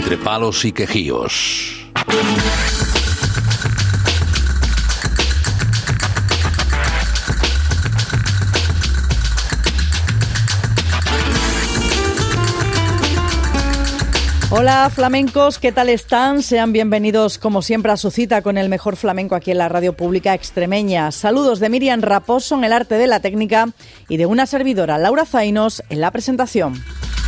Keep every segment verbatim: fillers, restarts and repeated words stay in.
Entre palos y quejíos. Hola flamencos, ¿qué tal están? Sean bienvenidos como siempre a su cita con el mejor flamenco aquí en la radio pública extremeña. Saludos de Miriam Raposo en el arte de la técnica y de una servidora, Laura Zainos, en la presentación.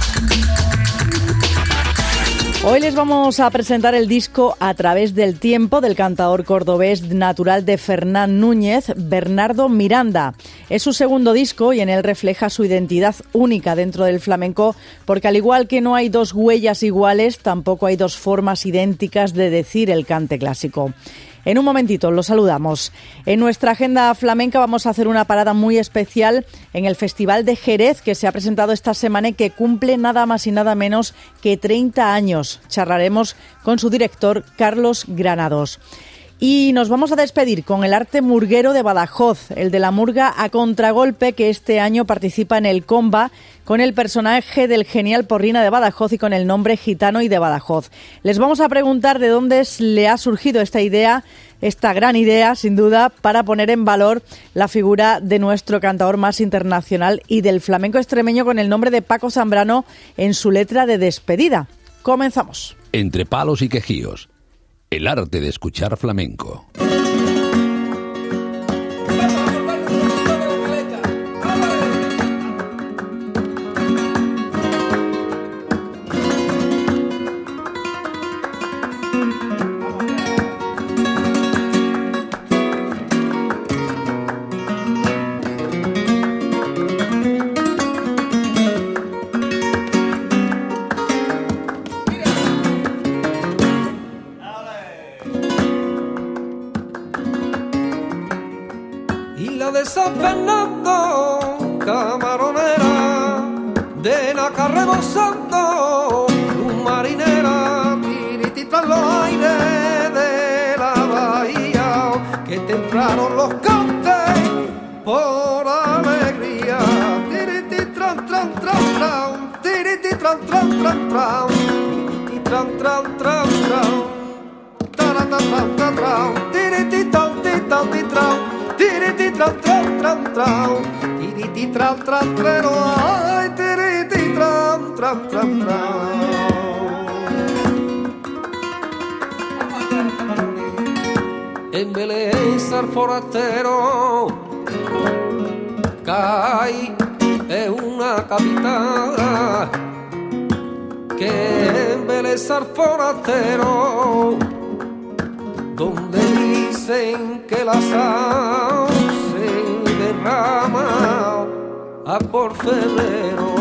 Hoy les vamos a presentar el disco A través del tiempo del cantador cordobés natural de Fernán Núñez, Bernardo Miranda. Es su segundo disco y en él refleja su identidad única dentro del flamenco, porque al igual que no hay dos huellas iguales, tampoco hay dos formas idénticas de decir el cante clásico. En un momentito los saludamos. En nuestra agenda flamenca vamos a hacer una parada muy especial en el Festival de Jerez, que se ha presentado esta semana y que cumple nada más y nada menos que treinta años. Charlaremos con su director, Carlos Granados. Y nos vamos a despedir con el arte murguero de Badajoz, el de la murga a contragolpe, que este año participa en el Comba con el personaje del genial Porrina de Badajoz y con el nombre Gitano y de Badajoz. Les vamos a preguntar de dónde le ha surgido esta idea, esta gran idea, sin duda, para poner en valor la figura de nuestro cantador más internacional y del flamenco extremeño con el nombre de Paco Zambrano en su letra de despedida. Comenzamos. Entre palos y quejíos. El arte de escuchar flamenco. San Fernando, camaronera, de Naca rebosando, un marinera, tiritita en los aires de la bahía, que temprano los cantes por alegría, tirititran, tran, tran, tran, tirititran, tran, tran, tran, tirititran, tran, tran, tran, taratran, tran, tran, tirititran, titan, titran. Tiriti tran tran tran tran, tiriti tran tran tran, ay tiriti tran tran tran tran. En Belén forastero, Cay es una capital, que en Belén forastero, donde dicen que la sal se derrama a por febrero,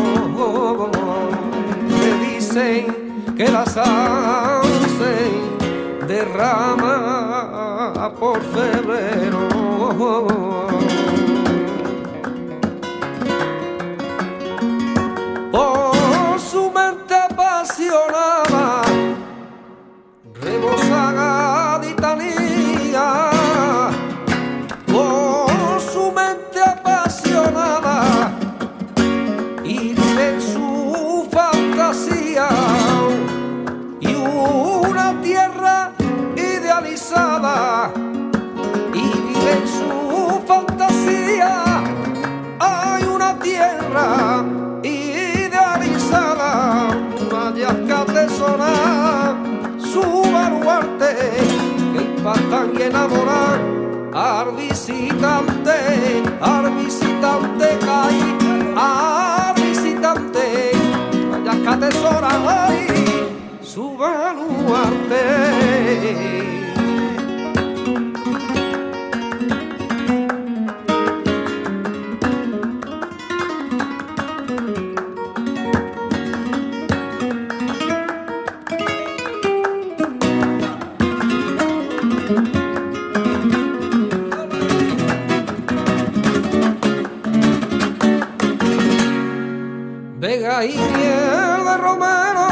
que dicen que la sal se derrama a por febrero. Por su mente apasionada, rebosada de Italia, por su mente apasionada y en su fantasía y una tierra idealizada y vive en su fantasía, hay una tierra idealizada, vaya que atesora su baluarte, que impactan y enamorar al visitante, al visitante cae, al visitante, vaya que atesora ay, su baluarte. Vega y miel de romero,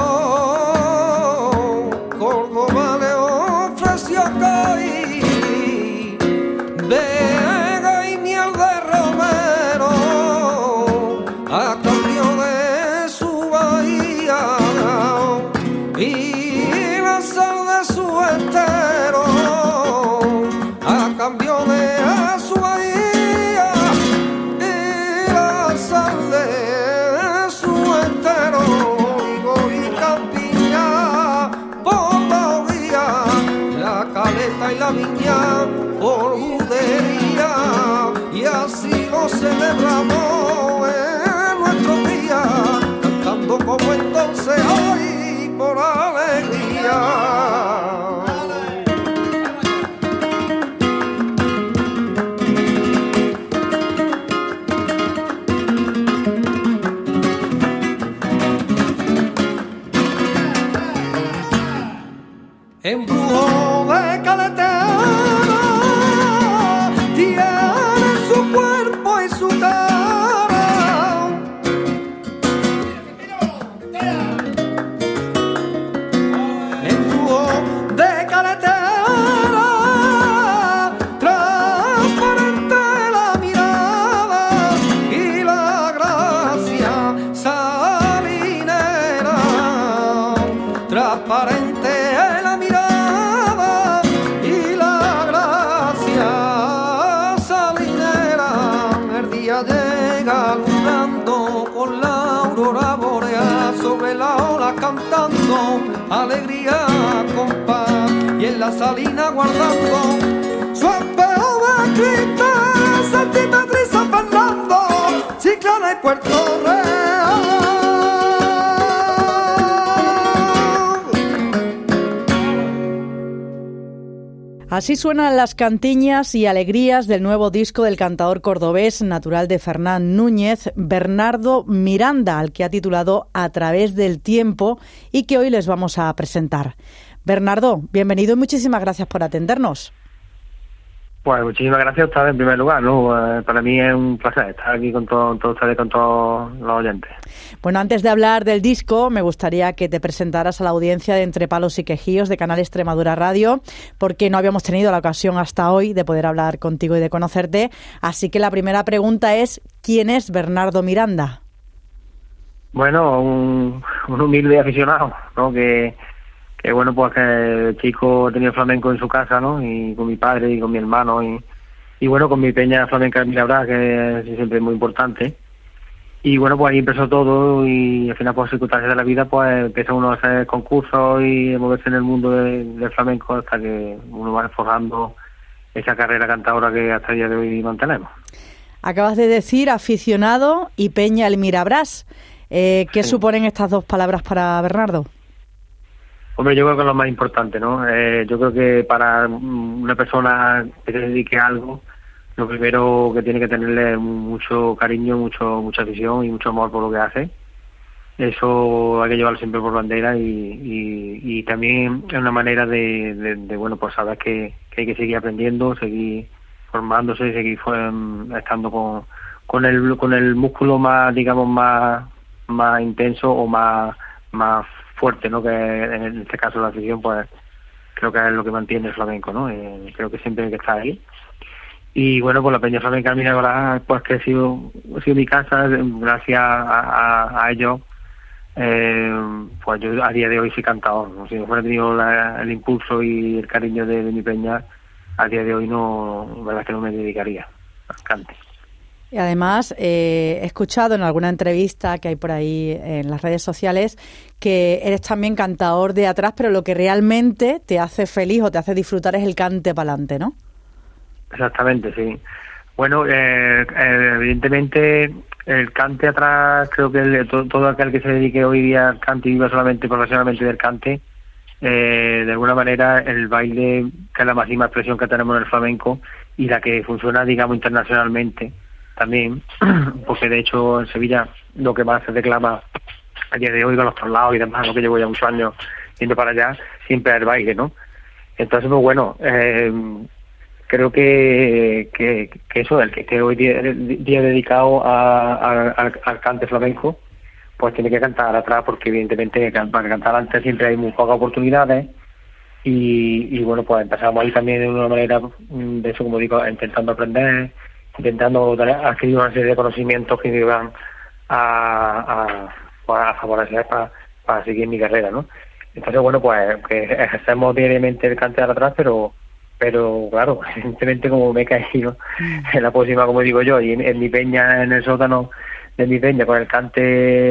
Córdoba le ofreció caí. Vega y miel de romero, a cambio de su bahía, y así lo celebramos en nuestros días, cantando como entonces hoy por alegría. Embrujo de caletera tiene su cuerpo y su cara. Embrujo de caletera, transparente la mirada y la gracia salinera, transparente cantando alegría, compás, y en la salina guardando su espejo de cristal, Santimetro y San Fernando, Chiclana y Puerto Real. Así suenan las cantiñas y alegrías del nuevo disco del cantador cordobés natural de Fernán Núñez, Bernardo Miranda, al que ha titulado A través del tiempo y que hoy les vamos a presentar. Bernardo, bienvenido y muchísimas gracias por atendernos. Pues muchísimas gracias a ustedes en primer lugar, ¿no? Eh, para mí es un placer estar aquí con todos todo ustedes, con todos los oyentes. Bueno, antes de hablar del disco, me gustaría que te presentaras a la audiencia de Entre Palos y Quejíos de Canal Extremadura Radio, porque no habíamos tenido la ocasión hasta hoy de poder hablar contigo y de conocerte. Así que la primera pregunta es, ¿quién es Bernardo Miranda? Bueno, un, un humilde aficionado, ¿no? Que... que bueno, pues que el chico tenía flamenco en su casa, ¿no? Y con mi padre y con mi hermano y, y bueno, con mi peña flamenca en Mirabra, que es siempre muy importante. Y bueno, pues ahí empezó todo y al final por circunstancias de la vida pues empieza uno a hacer concursos y a moverse en el mundo de, del flamenco hasta que uno va forjando esa carrera cantadora que hasta el día de hoy mantenemos. Acabas de decir aficionado y peña el Mirabrás. Eh, ¿Qué sí. suponen estas dos palabras para Bernardo? Hombre, yo creo que es lo más importante, ¿no? Eh, yo creo que para una persona que se dedique a algo, lo primero que tiene que tenerle es mucho cariño, mucho mucha afición y mucho amor por lo que hace. Eso hay que llevarlo siempre por bandera y, y, y también es una manera de, de, de bueno, pues saber que, que hay que seguir aprendiendo, seguir formándose, seguir um, estando con, con el con el músculo más, digamos, más más intenso o más más fuerte, ¿no? Que en este caso la afición, pues creo que es lo que mantiene el flamenco, ¿no? Eh, creo que siempre hay que estar ahí. Y bueno, pues la peña flamenca Mirabra, pues que ha sido, ha sido mi casa, gracias a, a, a ellos, eh, pues yo a día de hoy soy cantador, ¿no? Si no fuera tenido la, el impulso y el cariño de, de mi peña, a día de hoy no, la verdad es que no me dedicaría al cante. Y además, eh, he escuchado en alguna entrevista que hay por ahí en las redes sociales que eres también cantador de atrás, pero lo que realmente te hace feliz o te hace disfrutar es el cante pa'lante, ¿no? Exactamente, sí. Bueno, eh, eh, evidentemente el cante atrás, creo que el, todo, todo aquel que se dedique hoy día al cante y viva solamente profesionalmente del cante, eh, de alguna manera el baile, que es la máxima expresión que tenemos en el flamenco y la que funciona, digamos, internacionalmente también, porque de hecho en Sevilla lo que más se reclama a día de hoy con los traslados y demás, lo que llevo ya muchos años yendo para allá, siempre es el baile, ¿no? Entonces, pues bueno, eh, creo que, que, que eso, el que esté hoy día, día dedicado a, a, a, al cante flamenco, pues tiene que cantar atrás, porque evidentemente para cantar antes siempre hay muy pocas oportunidades y, y bueno, pues empezamos ahí también de una manera, de eso como digo, intentando aprender, intentando adquirir una serie de conocimientos que me iban a, a, a favorecer para, para seguir mi carrera, ¿no? Entonces, bueno, pues que ejercemos diariamente el cante atrás, pero pero claro, evidentemente como me he caído en la próxima, como digo yo, y en, en mi peña, en el sótano de mi peña, con el cante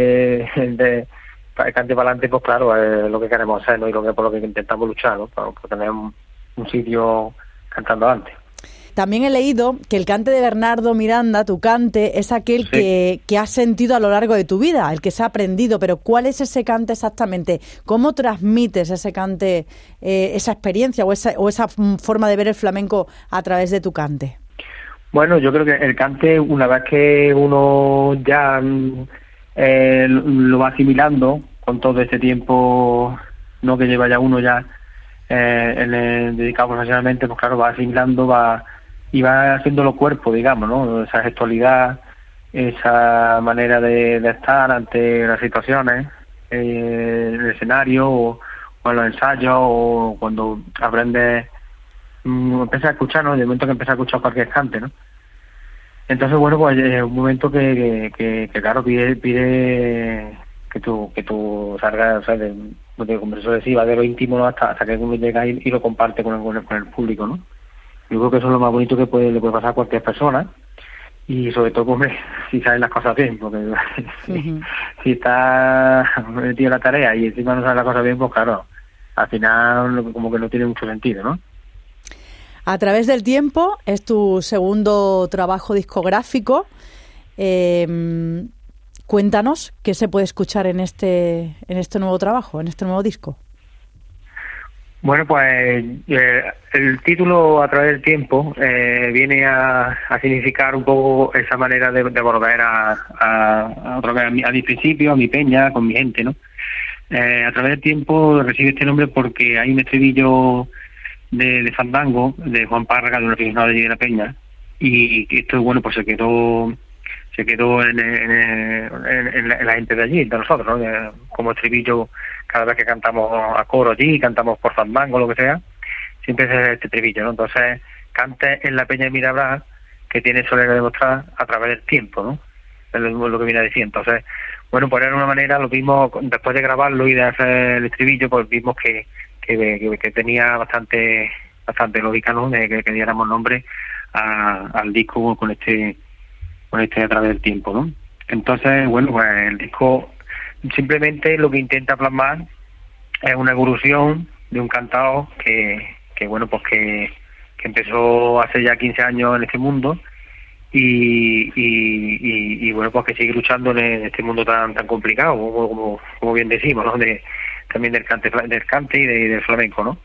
de el cante para adelante, pues claro, es lo que queremos hacer, ¿no? Y lo que por lo que intentamos luchar, ¿no? Para, para tener un, un sitio cantando antes. también he leído que el cante de Bernardo Miranda, tu cante, es aquel sí. que, que has sentido a lo largo de tu vida, el que se ha aprendido, pero ¿cuál es ese cante exactamente? ¿Cómo transmites ese cante, eh, esa experiencia o esa, o esa forma de ver el flamenco a través de tu cante? Bueno, yo creo que el cante, una vez que uno ya eh, lo va asimilando con todo este tiempo, no que lleva ya uno ya eh, en el, dedicado profesionalmente, pues claro, va asimilando, va y va haciéndolo cuerpo, digamos, ¿no? Esa gestualidad, esa manera de, de estar ante las situaciones, eh, en el escenario o, o en los ensayos o cuando aprendes. Empecé a escuchar, ¿no? De momento que empecé a escuchar cualquier cante, ¿no? Entonces, bueno, pues es un momento que, que, que, que claro, pide pide que tú que tú salgas, o sea, de, de como eso decía, de lo íntimo, ¿no? hasta, hasta que uno llega y, y lo comparte con el, con el, con el público, ¿no? Yo creo que eso es lo más bonito que puede le puede pasar a cualquier persona y sobre todo, pues, si sabes las cosas bien, porque uh-huh. si, si está metido en la tarea y encima no sabes las cosas bien, pues claro, al final como que no tiene mucho sentido, ¿no? A través del tiempo es tu segundo trabajo discográfico. Eh, cuéntanos qué se puede escuchar en este en este nuevo trabajo, en este nuevo disco. Bueno, pues eh, el título A través del tiempo eh, viene a, a significar un poco esa manera de, de volver a, a, a, otra vez a, mi, a mi principio, a mi peña, con mi gente, ¿no? Eh, a través del tiempo recibe este nombre porque hay un estribillo de, de fandango de Juan Párraga, de un aficionado de allí de la peña, y esto, bueno, pues se quedó se quedó en, en, en, en, la, en la gente de allí, de nosotros, ¿no? Como estribillo cada vez que cantamos a coro allí, cantamos por fandango, lo que sea, siempre es este estribillo, ¿no? Entonces, cante en la peña de Mirabra, que tiene eso que demostrar a través del tiempo, ¿no? Es lo, lo que viene diciendo. Entonces, bueno, por una manera, lo vimos, después de grabarlo y de hacer el estribillo, pues vimos que Que, que, que tenía bastante bastante lógica, ¿no? De que, que diéramos nombre a, al disco con este con este A través del tiempo, ¿no? Entonces, bueno, pues el disco simplemente lo que intenta plasmar es una evolución de un cantao que, que bueno, pues que, que empezó hace ya quince años en este mundo y, y, y, y bueno, pues que sigue luchando en este mundo tan tan complicado, como, como, como bien decimos, ¿no? De, también del cante del cante y de, del flamenco, ¿no?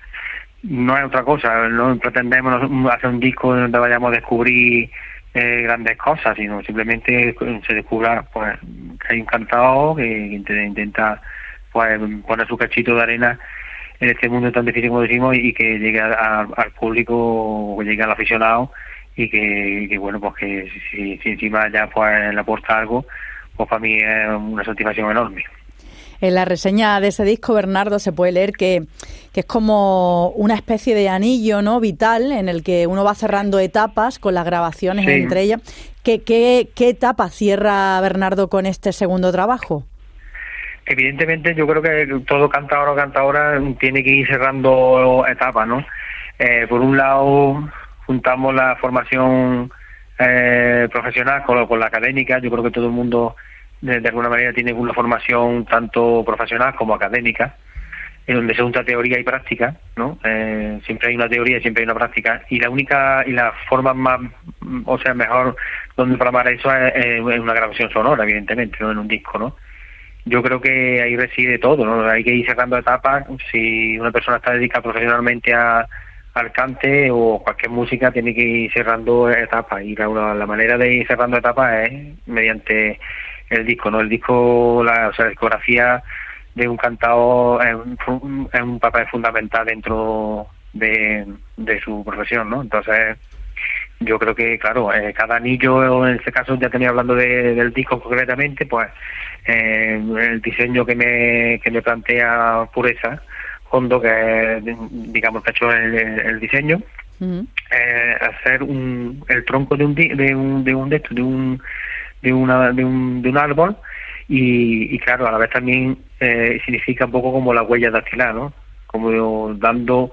No es otra cosa, no pretendemos hacer un disco donde vayamos a descubrir eh, grandes cosas, sino simplemente se descubra, pues, que hay un cantao que intenta, pues, poner su cachito de arena en este mundo tan difícil como decimos y que llegue a, a, al público, que llegue al aficionado y que, que bueno, pues que si, si encima ya pues le aporta algo, pues para mí es una satisfacción enorme. En la reseña de ese disco, Bernardo, se puede leer que, que es como una especie de anillo, ¿no?, vital, en el que uno va cerrando etapas con las grabaciones, sí, entre ellas. ¿Qué, qué, ¿Qué etapa cierra Bernardo con este segundo trabajo? Evidentemente, yo creo que todo cantador o cantadora tiene que ir cerrando etapas, ¿no? Eh, por un lado, juntamos la formación eh, profesional con, con la académica. Yo creo que todo el mundo de, de alguna manera tiene una formación tanto profesional como académica, en donde se junta teoría y práctica, ¿no? Eh, siempre hay una teoría y siempre hay una práctica, y la única y la forma más, o sea, mejor donde plasmar eso es en una grabación sonora, evidentemente, no en un disco, ¿no? Yo creo que ahí reside todo, ¿no? Hay que ir cerrando etapas. Si una persona está dedicada profesionalmente a, al cante o cualquier música, tiene que ir cerrando etapas, y la, la manera de ir cerrando etapas es mediante el disco, ¿no? El disco, la, o sea, la discografía de un cantao es un, es un papel fundamental dentro de, de su profesión, ¿no? Entonces, yo creo que, claro, eh, cada anillo, en este caso ya tenía hablando de, del disco concretamente, pues eh, el diseño que me que me plantea Pureza Hondo, que es, digamos, que ha hecho el, el diseño, uh-huh. eh, hacer un el tronco de un de un de un de, esto, de un de una de un de un árbol, y, y claro, a la vez también eh, significa un poco como la huella dactilar, ¿no? Como dando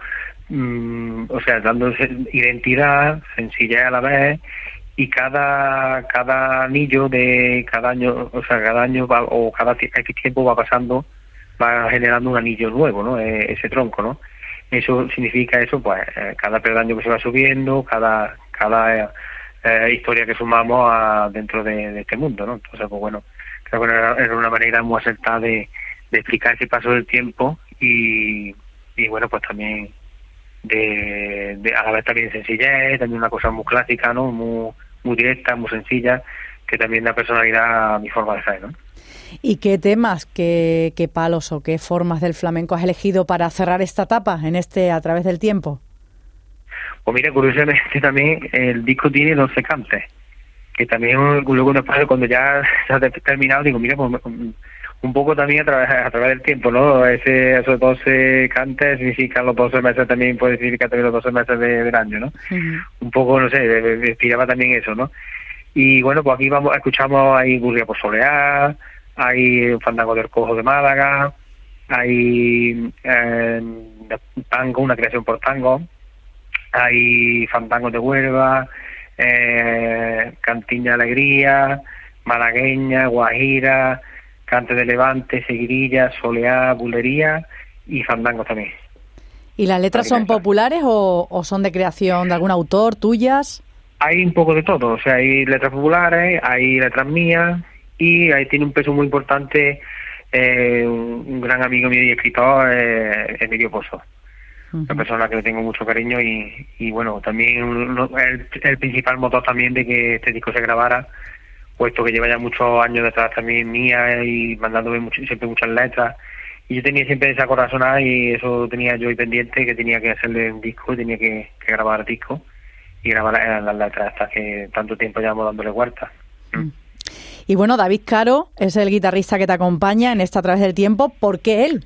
mm, o sea, dando identidad, sencillez a la vez, y cada cada anillo de cada año, o sea, cada año va, o cada X tiempo va pasando, va generando un anillo nuevo, ¿no? Eh, ese tronco, ¿no? eso significa eso, pues eh, cada peldaño que se va subiendo, cada cada eh, historia que sumamos a, dentro de, de este mundo, ¿no? Entonces, pues bueno, creo que era, era una manera muy acertada de, de explicar ese paso del tiempo y, y bueno, pues también de, de a la vez también sencillez, también una cosa muy clásica, ¿no? Muy, muy directa, muy sencilla, que también da personalidad a mi forma de ser, ¿no? ¿Y qué temas, qué, qué palos o qué formas del flamenco has elegido para cerrar esta etapa en este A través del tiempo? Pues mira, curiosamente también el disco tiene doce cantes, que también luego después cuando ya se ha terminado digo, mira, pues un poco también a través, a través del tiempo, ¿no? Ese, esos doce cantes significan los doce meses, también puede significar también los doce meses de, del año, ¿no? Uh-huh. Un poco, no sé, me inspiraba también eso, ¿no? Y bueno, pues aquí vamos, escuchamos ahí Gurria por Soleá, hay un fandango del Cojo de Málaga, hay eh, tango, una creación por tango, hay fandangos de Huelva, eh, cantiña alegría, malagueña, guajira, cante de Levante, seguirilla, soleá, bulería y fandangos también. ¿Y las letras son populares o, o son de creación de algún autor, tuyas? Hay un poco de todo, o sea, hay letras populares, hay letras mías y ahí tiene un peso muy importante eh, un, un gran amigo mío y escritor, eh, Emilio Pozo. Uh-huh. Una persona que le tengo mucho cariño y, y bueno, también uno, el, el principal motor también de que este disco se grabara, puesto que lleva ya muchos años detrás también mía y mandándome mucho, siempre muchas letras. Y yo tenía siempre esa corazonada y eso tenía yo ahí pendiente, que tenía que hacerle un disco y tenía que, que grabar disco y grabar las letras hasta que tanto tiempo llevamos dándole vueltas. Mm. Y bueno, David Caro es el guitarrista que te acompaña en esta A través del tiempo. ¿Por qué él?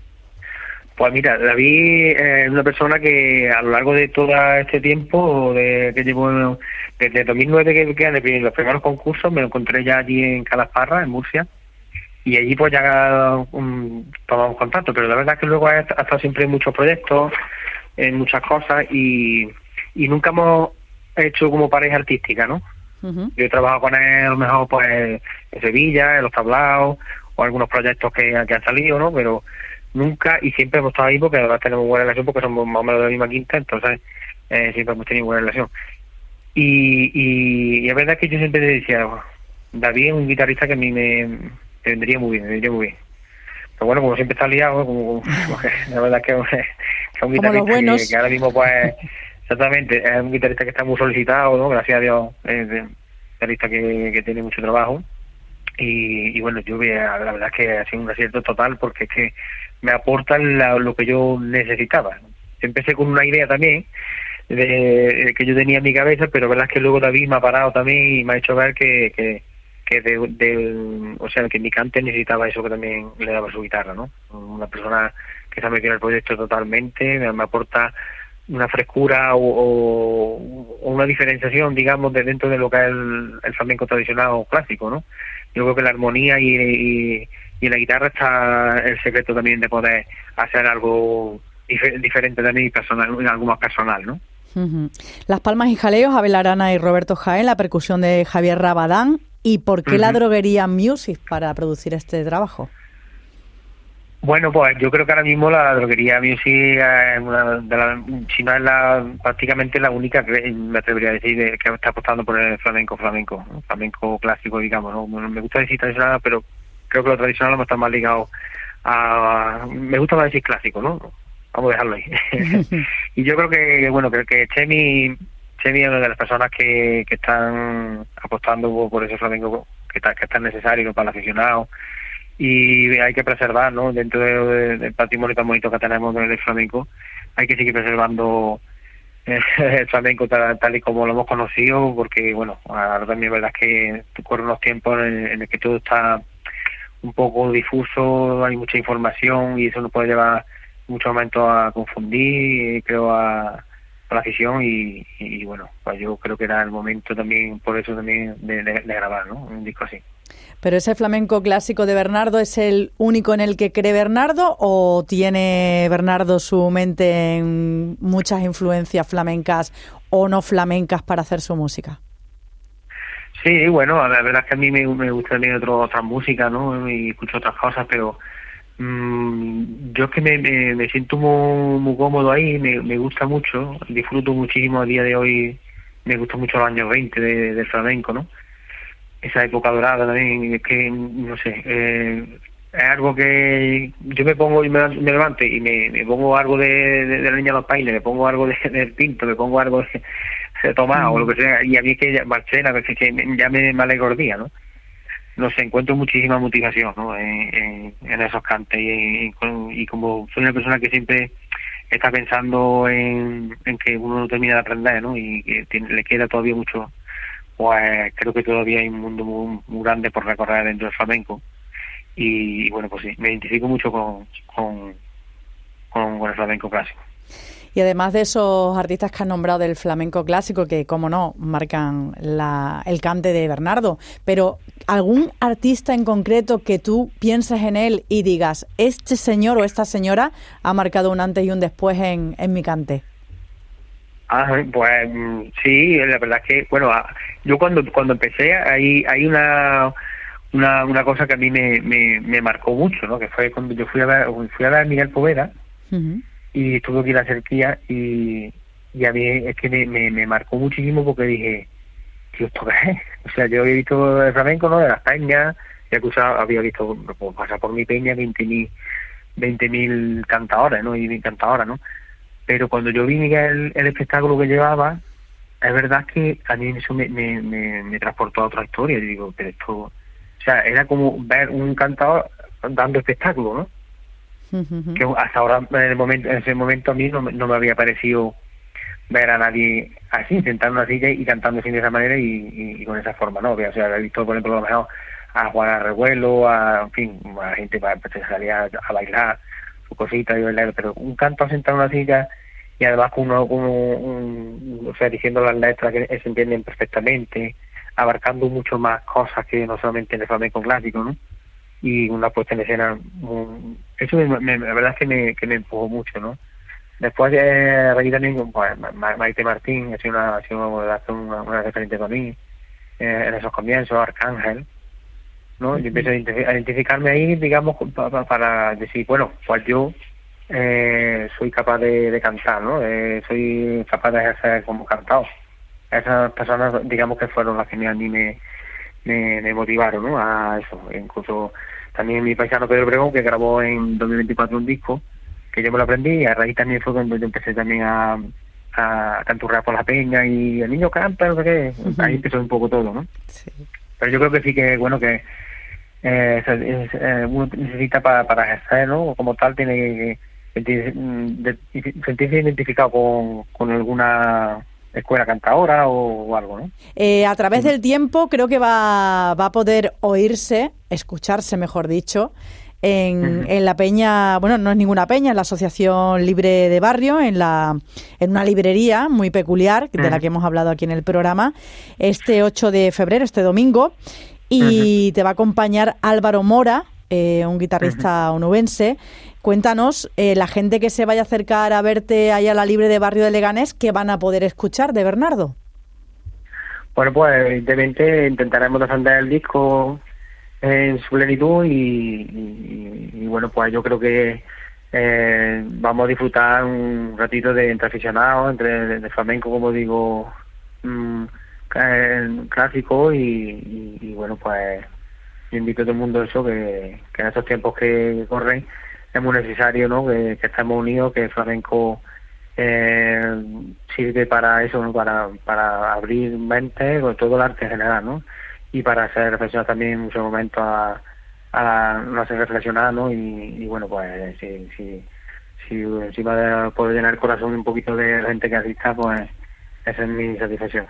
Pues mira, David es una persona que a lo largo de todo este tiempo, de, que llevo desde dos mil nueve que quedan de los primeros concursos, me lo encontré ya allí en Calasparra, en Murcia, y allí pues ya um, tomamos contacto, pero la verdad es que luego ha estado siempre en muchos proyectos, en muchas cosas, y, y nunca hemos hecho como pareja artística, ¿no? Uh-huh. Yo he trabajado con él a lo mejor pues en Sevilla, en Los Tablaos, o algunos proyectos que, que han salido, ¿no? Pero nunca, y siempre hemos estado ahí porque además tenemos buena relación porque somos más o menos de la misma quinta, entonces eh, siempre hemos tenido buena relación. Y, y, y es verdad que yo siempre decía, David es un guitarrista que a mí me, me vendría muy bien, me vendría muy bien. Pero bueno, como siempre está liado, como, como que, la verdad es que, que es un guitarrista que, que ahora mismo pues, exactamente, es un guitarrista que está muy solicitado, ¿no? Gracias a Dios, es un guitarrista que, que tiene mucho trabajo. Y, y bueno, yo la verdad es que ha sido un acierto total porque es que me aportan la, lo que yo necesitaba. Empecé con una idea también de, de que yo tenía en mi cabeza, pero la verdad es que luego David me ha parado también y me ha hecho ver que, que, que de, de, o sea, que mi cante necesitaba eso que también le daba su guitarra, ¿no? Una persona que se ha metido en el proyecto totalmente, me, me aporta una frescura o, o, o una diferenciación, digamos, de dentro de lo que es el, el flamenco tradicional o clásico, ¿no? Yo creo que la armonía y, y, y en la guitarra está el secreto también de poder hacer algo dif- diferente de mí, personal, algo más personal, ¿no? Uh-huh. Las palmas y jaleos, Abel Arana y Roberto Jaén, la percusión de Javier Rabadán. ¿Y por qué uh-huh. la Droguería Music para producir este trabajo? Bueno, pues yo creo que ahora mismo la Droguería Music es una de las, si no es la, prácticamente la única que me atrevería a decir de, que está apostando por el flamenco, flamenco, ¿no? Flamenco clásico, digamos, ¿no? Me gusta decir tradicional, pero creo que lo tradicional no está más ligado a, me gusta más decir clásico, ¿no? Vamos a dejarlo ahí. Y yo creo que, bueno, creo que Chemi, Chemi es una de las personas que, que están apostando por ese flamenco que está, que es tan necesario para el aficionado. Y hay que preservar, ¿no? Dentro de, de, del patrimonio tan bonito que tenemos del flamenco, hay que seguir preservando eh, el flamenco tal, tal y como lo hemos conocido, porque, bueno, ahora también es verdad que corren unos tiempos en, en el que todo está un poco difuso, hay mucha información y eso nos puede llevar muchos momentos a confundir, creo, a, a la afición y, y, bueno, pues yo creo que era el momento también, por eso también, de, de, de grabar, ¿no? Un disco así. ¿Pero ese flamenco clásico de Bernardo es el único en el que cree Bernardo o tiene Bernardo su mente en muchas influencias flamencas o no flamencas para hacer su música? Sí, bueno, la verdad es que a mí me, me gusta también otro, otras músicas, ¿no? Y escucho otras cosas, pero Mm, yo es que me, me, me siento muy, muy cómodo ahí, me, me gusta mucho, disfruto muchísimo a día de hoy, me gusta mucho los años veinte de, del flamenco, ¿no? Esa época dorada también, es que, no sé, eh, es algo que yo me pongo y me, me levanto y me, me pongo algo de, de, de la Niña de los Bailes, me pongo algo de, del Pinto, me pongo algo de, de Tomás mm. o lo que sea, y a mí es que Marchena, que, que ya me, me alegro el día, ¿no? No sé, encuentro muchísima motivación, ¿no? En, en, en esos cantes y, y, y como soy una persona que siempre está pensando en, en que uno no termina de aprender, ¿no? Y que tiene, le queda todavía mucho, pues creo que todavía hay un mundo muy, muy grande por recorrer dentro del flamenco y, y bueno, pues sí, me identifico mucho con, con, con, con el flamenco clásico. Y además de esos artistas que has nombrado del flamenco clásico, que, como no, marcan la, el cante de Bernardo, pero ¿algún artista en concreto que tú pienses en él y digas, este señor o esta señora ha marcado un antes y un después en, en mi cante? Ah, pues sí, la verdad es que, bueno, yo cuando cuando empecé, hay, hay una... Una, una cosa que a mí me, me, me marcó mucho, ¿no? Que fue cuando yo fui a ver, fui a ver a Miguel Poveda, uh-huh. y tuve que ir a Cerquía y, y a mí es que me, me, me marcó muchísimo porque dije, tío, ¿esto qué es? O sea, yo había visto el flamenco, ¿no? De las peñas, y acusado, había visto pues, pasar por mi peña veinte mil cantadores, ¿no? Y cantadoras, ¿no? Pero cuando yo vi el, el espectáculo que llevaba, es verdad que a mí eso me, me, me, me transportó a otra historia. Y digo, pero esto... O sea, era como ver un cantador dando espectáculo, ¿no? Uh-huh. Que hasta ahora, en, el momento, en ese momento, a mí no, no me había parecido ver a nadie así, sentado en una silla y cantando así de esa manera y, y, y con esa forma, ¿no? O sea, había visto, por ejemplo, a lo mejor a Juan Revuelo, a, en fin, a gente que salía a bailar su cosita y bailar, pero un canto sentado en una silla y además con uno, uno un, o sea, diciendo las letras que se entienden perfectamente, abarcando mucho más cosas que no solamente en el flamenco clásico, ¿no? Y una puesta en escena, um, eso me, me, la verdad es que me, que me empujó mucho, ¿no? Después de eh, reír también, pues, Maite Martín ha sido una, ha sido una, una referente para mí, eh, en esos comienzos, Arcángel, ¿no? Yo empecé a identificarme ahí, digamos, para, para decir, bueno, pues yo eh, soy capaz de, de cantar, ¿no? Eh, soy capaz de ejercer como cantado. Esas personas, digamos, que fueron las que a mí me, me, me motivaron, ¿no? A eso. Incluso también mi paisano Pedro Bregón, que grabó en dos mil veinticuatro un disco, que yo me lo aprendí, y a raíz también fue cuando yo empecé también a, a canturrear por la peña, y el niño canta, no sé qué. Uh-huh. Ahí empezó un poco todo, ¿no? Sí. Pero yo creo que sí que, bueno, que eh, es, eh, uno necesita para, para ejercer, ¿no? Como tal, tiene que sentirse, de, sentirse identificado con, con alguna escuela cantadora o, o algo, ¿no? Eh, a través del tiempo creo que va, va a poder oírse, escucharse, mejor dicho, en, uh-huh. en la peña, bueno, no es ninguna peña, en la Asociación Libre de Barrio, en la en una librería muy peculiar, de uh-huh. la que hemos hablado aquí en el programa, este ocho de febrero, este domingo, y uh-huh. te va a acompañar Álvaro Mora, eh, un guitarrista uh-huh. onubense. Cuéntanos, eh, la gente que se vaya a acercar a verte allá a la Libre de Barrio de Leganés, ¿qué van a poder escuchar de Bernardo? Bueno, pues evidentemente intentaremos defender el disco en su plenitud y, y, y bueno, pues yo creo que eh, vamos a disfrutar un ratito de entre aficionados, entre de, de flamenco, como digo, mmm, clásico y, y, y bueno, pues yo invito a todo el mundo a eso, que, que en estos tiempos que corren es muy necesario, ¿no? Que, que estemos unidos, que el flamenco eh, sirve para eso, ¿no? Para, para abrir mente con todo el arte en general, ¿no? Y para hacer reflexionar también en muchos momentos a, a no hacer reflexionar, ¿no? Y, y bueno, pues si, si, si encima de poder llenar el corazón un poquito de gente que asista, pues esa es mi satisfacción.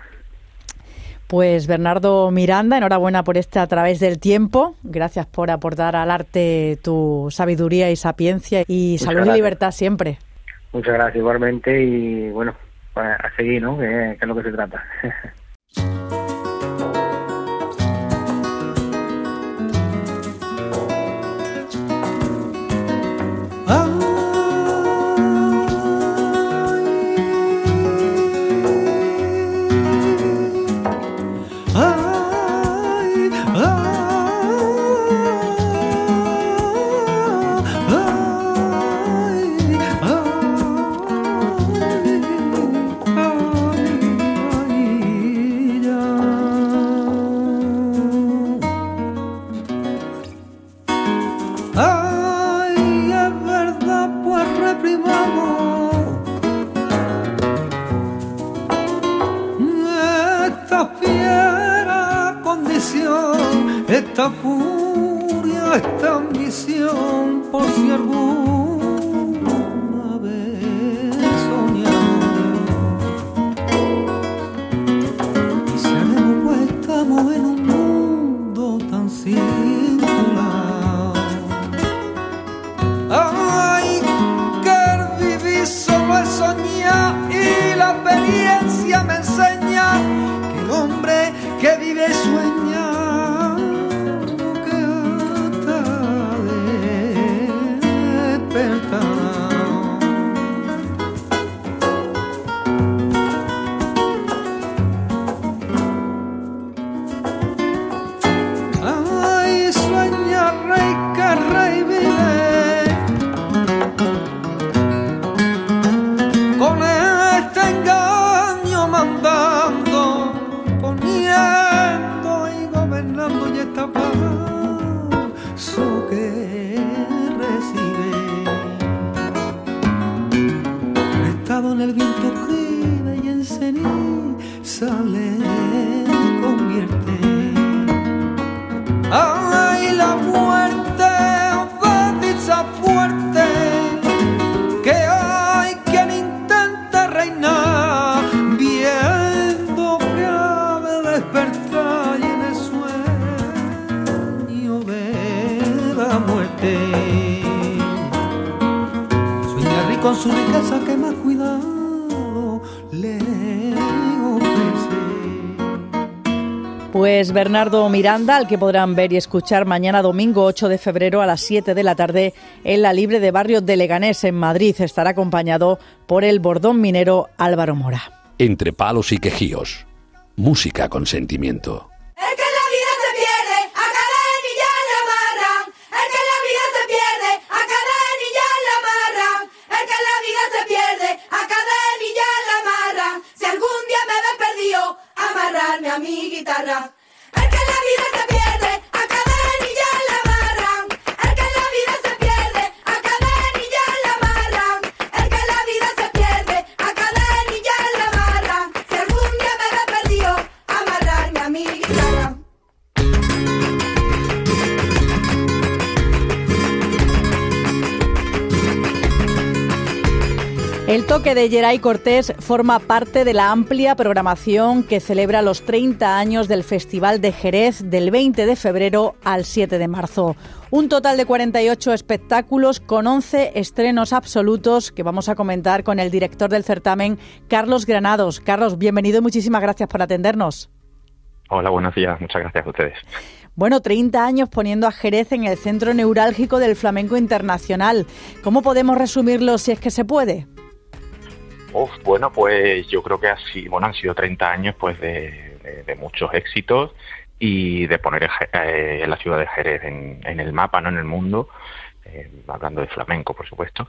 Pues Bernardo Miranda, enhorabuena por este A Través del Tiempo. Gracias por aportar al arte tu sabiduría y sapiencia y Muchas salud gracias. Y libertad siempre. Muchas gracias, igualmente, y bueno, pues a seguir, ¿no? Que, que es lo que se trata. esta furia, esta ambición, por si alguna vez soñamos. Y si haremos pues estamos en un mundo tan singular. Ay, que el vivir solo es soñar y la experiencia me enseña que el hombre que vive sueña. Ay, sueña rey que rey vive con este engaño mandando, poniendo y gobernando y esta paso que recibe. Prestado en el viento escribe y en ceniza le convierte. Ay, la muerte batiza fuerte, que hay quien intenta reinar, viendo que ha de despertar y en el sueño ve la muerte. Sueña rico con su riqueza, que más cuidado le ofrece. Pues Bernardo Miranda, al que podrán ver y escuchar mañana domingo ocho de febrero a las siete de la tarde en la Libre de Barrio de Leganés, en Madrid. Estará acompañado por el bordón minero Álvaro Mora. Entre palos y quejíos. Música con sentimiento. El que la vida se pierde, a cadenilla le amarran. El que la vida se pierde, a cadenilla le amarran. El que la vida se pierde, a cadenilla le amarran. Si algún día me ves perdido, amarrarme a mi guitarra. El que la vida se pierde, a cadenilla le amarran. El que la vida se pierde, a cadenilla le amarran. El que la vida se pierde, a cadenilla le amarran. Si algún día me ves perdido, amarrarme a mi guitarra. El toque de Geray Cortés forma parte de la amplia programación que celebra los treinta años del Festival de Jerez del veinte de febrero al siete de marzo. Un total de cuarenta y ocho espectáculos con once estrenos absolutos que vamos a comentar con el director del certamen, Carlos Granados. Carlos, bienvenido y muchísimas gracias por atendernos. Hola, buenos días. Muchas gracias a ustedes. Bueno, treinta años poniendo a Jerez en el centro neurálgico del flamenco internacional. ¿Cómo podemos resumirlo si es que se puede? Uf, bueno, pues yo creo que así, bueno, han sido treinta años pues de, de, de muchos éxitos y de poner eh, la ciudad de Jerez en, en el mapa, no en el mundo, eh, hablando de flamenco, por supuesto.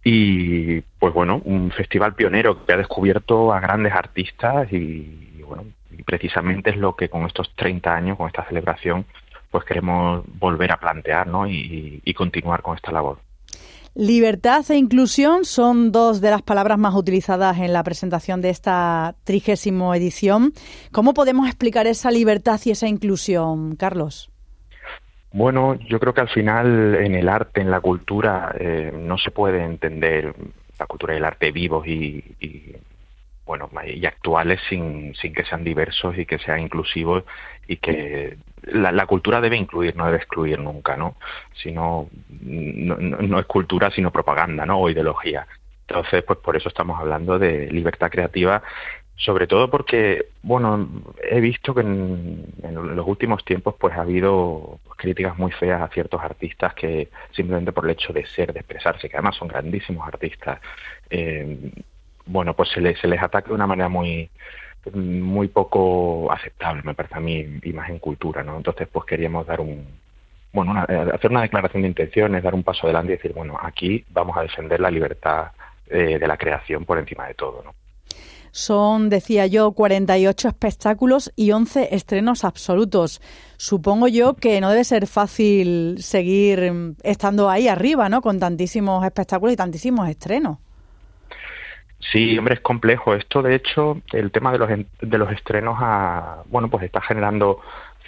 Y pues bueno, un festival pionero que ha descubierto a grandes artistas y, y bueno, y precisamente es lo que con estos treinta años, con esta celebración, pues queremos volver a plantear, ¿no? y, y continuar con esta labor. Libertad e inclusión son dos de las palabras más utilizadas en la presentación de esta trigésima edición. ¿Cómo podemos explicar esa libertad y esa inclusión, Carlos? Bueno, yo creo que al final en el arte, en la cultura, eh, no se puede entender la cultura y el arte vivos y, y bueno y actuales sin, sin que sean diversos y que sean inclusivos y que la, la cultura debe incluir, no debe excluir nunca, ¿no? Sino, no, no, no es cultura, sino propaganda, ¿no? O ideología. Entonces, pues por eso estamos hablando de libertad creativa, sobre todo porque, bueno, he visto que en, en los últimos tiempos pues ha habido críticas muy feas a ciertos artistas que simplemente por el hecho de ser, de expresarse, que además son grandísimos artistas, eh, bueno, pues se les, se les ataca de una manera muy muy poco aceptable, me parece a mí, y más en cultura, ¿no? Entonces, pues queríamos dar un, bueno, una, hacer una declaración de intenciones, dar un paso adelante y decir, bueno, aquí vamos a defender la libertad eh, de la creación por encima de todo, ¿no? Son, decía yo, cuarenta y ocho espectáculos y once estrenos absolutos. Supongo yo que no debe ser fácil seguir estando ahí arriba, ¿no? Con tantísimos espectáculos y tantísimos estrenos. Sí, hombre, es complejo. Esto, de hecho, el tema de los de los estrenos, ha, bueno, pues está generando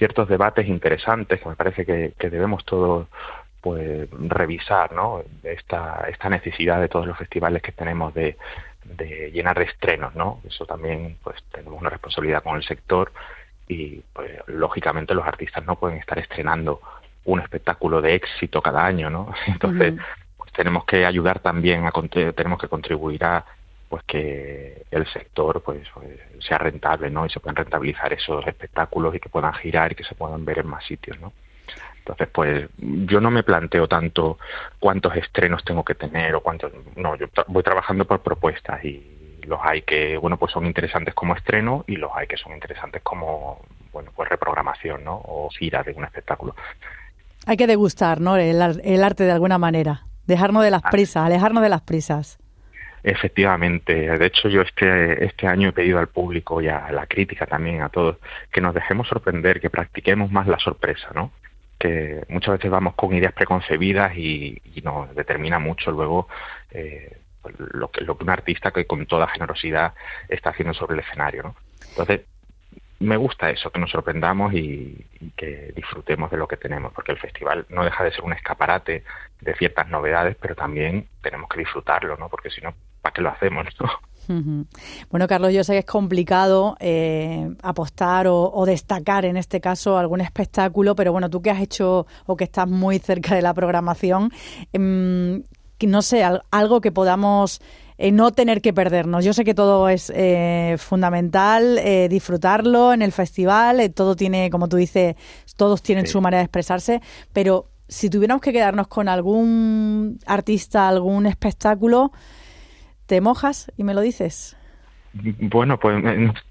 ciertos debates interesantes que me parece que, que debemos todos pues revisar, ¿no? Esta, esta necesidad de todos los festivales que tenemos de, de llenar de estrenos, ¿no? Eso también, pues tenemos una responsabilidad con el sector y, pues lógicamente los artistas no pueden estar estrenando un espectáculo de éxito cada año, ¿no? Entonces, uh-huh. pues tenemos que ayudar también, a tenemos que contribuir a pues que el sector pues, pues sea rentable, ¿no? Y se puedan rentabilizar esos espectáculos y que puedan girar y que se puedan ver en más sitios, ¿no? Entonces, pues yo no me planteo tanto cuántos estrenos tengo que tener o cuántos... No, yo tra- voy trabajando por propuestas y los hay que, bueno, pues son interesantes como estreno y los hay que son interesantes como, bueno, pues reprogramación, ¿no? O gira de un espectáculo. Hay que degustar, ¿no? El, el arte de alguna manera. Dejarnos de las prisas, alejarnos de las prisas. Efectivamente. De hecho, yo este este año he pedido al público y a la crítica también, a todos, que nos dejemos sorprender, que practiquemos más la sorpresa, ¿no? Que muchas veces vamos con ideas preconcebidas y, y nos determina mucho luego eh, lo que lo que un artista que con toda generosidad está haciendo sobre el escenario, ¿no? Entonces, me gusta eso, que nos sorprendamos y, y que disfrutemos de lo que tenemos, porque el festival no deja de ser un escaparate de ciertas novedades, pero también tenemos que disfrutarlo, ¿no? Porque si no, ¿para qué lo hacemos, no? Uh-huh. Bueno, Carlos, yo sé que es complicado eh, apostar o, o destacar en este caso algún espectáculo, pero bueno, tú que has hecho o que estás muy cerca de la programación, eh, no sé, al, algo que podamos eh, no tener que perdernos. Yo sé que todo es eh, fundamental, eh, disfrutarlo en el festival, eh, todo tiene, como tú dices, todos tienen sí. su manera de expresarse, pero si tuviéramos que quedarnos con algún artista, algún espectáculo, ¿te mojas y me lo dices? Bueno, pues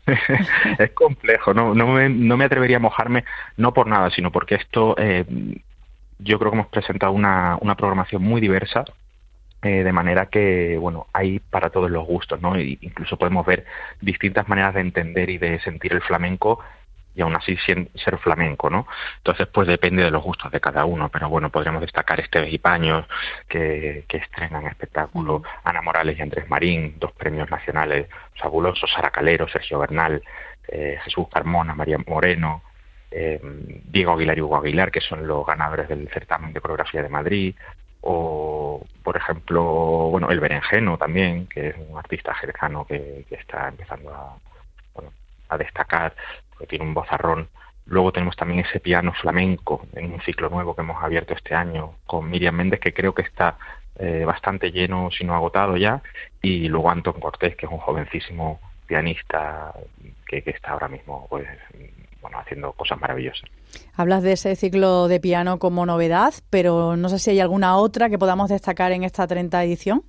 es complejo, no no me, no me atrevería a mojarme, no por nada, sino porque esto, eh, yo creo que hemos presentado una, una programación muy diversa, eh, de manera que, bueno, hay para todos los gustos, ¿no? Y incluso podemos ver distintas maneras de entender y de sentir el flamenco y aún así ser flamenco, ¿no? Entonces, pues depende de los gustos de cada uno, pero bueno, podríamos destacar Esteves y Paños, que, que estrenan espectáculos, Ana Morales y Andrés Marín, dos premios nacionales fabulosos, Sara Calero, Sergio Bernal, eh, Jesús Carmona, María Moreno, eh, Diego Aguilar y Hugo Aguilar, que son los ganadores del certamen de coreografía de Madrid, o, por ejemplo, bueno, El Berenjeno también, que es un artista jerezano que, que está empezando a, bueno, a destacar, que tiene un vozarrón. Luego tenemos también ese piano flamenco en un ciclo nuevo que hemos abierto este año con Miriam Méndez, que creo que está eh, bastante lleno, si no agotado ya, y luego Antón Cortés, que es un jovencísimo pianista que, que está ahora mismo pues bueno haciendo cosas maravillosas. Hablas de ese ciclo de piano como novedad, pero no sé si hay alguna otra que podamos destacar en esta treinta edición.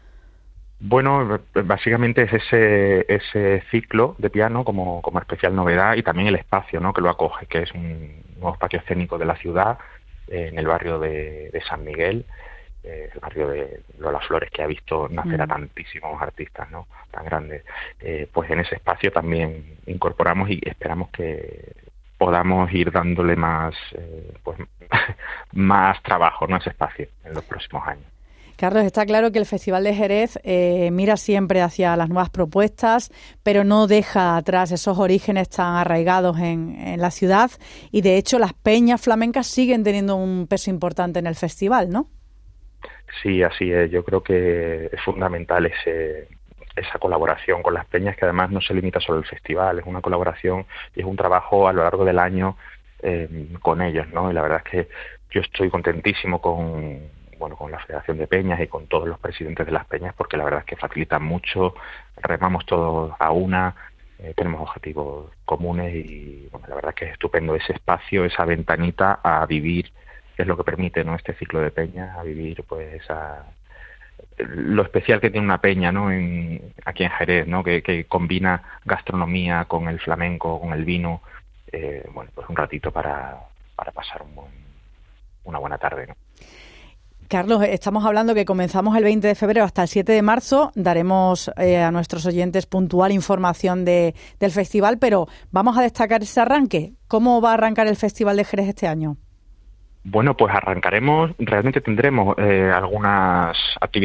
Bueno, básicamente es ese ese ciclo de piano como, como especial novedad y también el espacio, ¿no?, que lo acoge, que es un nuevo espacio escénico de la ciudad, eh, en el barrio de, de San Miguel, eh, el barrio de Lola Flores, que ha visto nacer a tantísimos artistas, ¿no?, tan grandes. Eh, pues en ese espacio también incorporamos y esperamos que podamos ir dándole más eh, pues más trabajo, ¿no?, a ese espacio en los próximos años. Carlos, está claro que el Festival de Jerez eh, mira siempre hacia las nuevas propuestas, pero no deja atrás esos orígenes tan arraigados en, en la ciudad y, de hecho, las peñas flamencas siguen teniendo un peso importante en el festival, ¿no? Sí, así es. Yo creo que es fundamental ese, esa colaboración con las peñas, que además no se limita solo al festival, es una colaboración y es un trabajo a lo largo del año eh, con ellos, ¿no? Y la verdad es que yo estoy contentísimo con... bueno, con la Federación de Peñas y con todos los presidentes de las peñas, porque la verdad es que facilitan mucho, remamos todos a una, eh, tenemos objetivos comunes y bueno, la verdad es que es estupendo ese espacio, esa ventanita a vivir, que es lo que permite, ¿no?, este ciclo de peñas, a vivir pues esa lo especial que tiene una peña, ¿no?, en, aquí en Jerez, ¿no?, que, que combina gastronomía con el flamenco, con el vino, eh, bueno, pues un ratito para, para pasar un buen, una buena tarde, ¿no? Carlos, estamos hablando que comenzamos el veinte de febrero hasta el siete de marzo. Daremos eh, a nuestros oyentes puntual información de, del festival, pero vamos a destacar ese arranque. ¿Cómo va a arrancar el Festival de Jerez este año? Bueno, pues arrancaremos, realmente tendremos eh, algunas actividades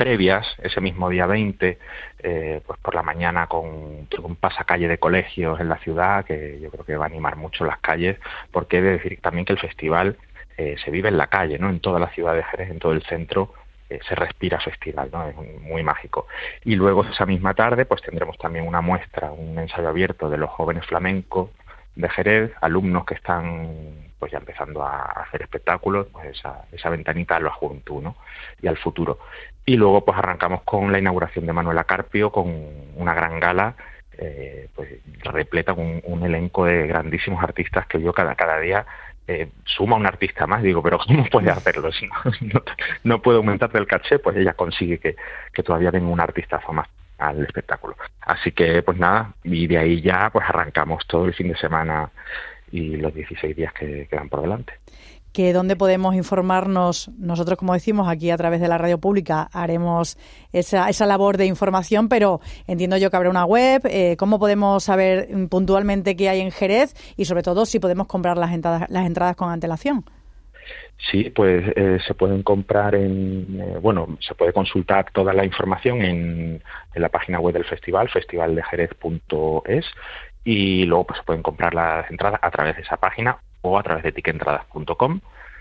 previas, ese mismo día veinte, eh, pues por la mañana con un pasacalle de colegios en la ciudad, que yo creo que va a animar mucho las calles, porque he de decir también que el festival eh, se vive en la calle, ¿no? En toda la ciudad de Jerez, en todo el centro, eh, se respira festival, ¿no? Es muy mágico. Y luego esa misma tarde pues tendremos también una muestra, un ensayo abierto de los jóvenes flamencos de Jerez, alumnos que están pues ya empezando a hacer espectáculos, pues esa, esa ventanita a la juventud, ¿no? Y al futuro. Y luego pues arrancamos con la inauguración de Manuela Carpio, con una gran gala, eh, pues repleta con un, un elenco de grandísimos artistas que yo cada, cada día eh, suma un artista más, digo, pero ¿cómo puede hacerlo? Si no, no, no puede aumentar el caché, pues ella consigue que, que todavía venga un artistazo más al espectáculo. Así que pues nada, y de ahí ya pues arrancamos todo el fin de semana y los dieciséis días que quedan por delante. Que dónde podemos informarnos, nosotros como decimos aquí a través de la radio pública haremos esa, esa labor de información, pero entiendo yo que habrá una web, eh, cómo podemos saber puntualmente qué hay en Jerez y sobre todo si podemos comprar las entradas, las entradas con antelación. Sí, pues eh, se pueden comprar en, eh, bueno, se puede consultar toda la información en, en la página web del festival, festival de jerez punto es, y luego pues se pueden comprar las entradas a través de esa página o a través de tiquentradas punto com.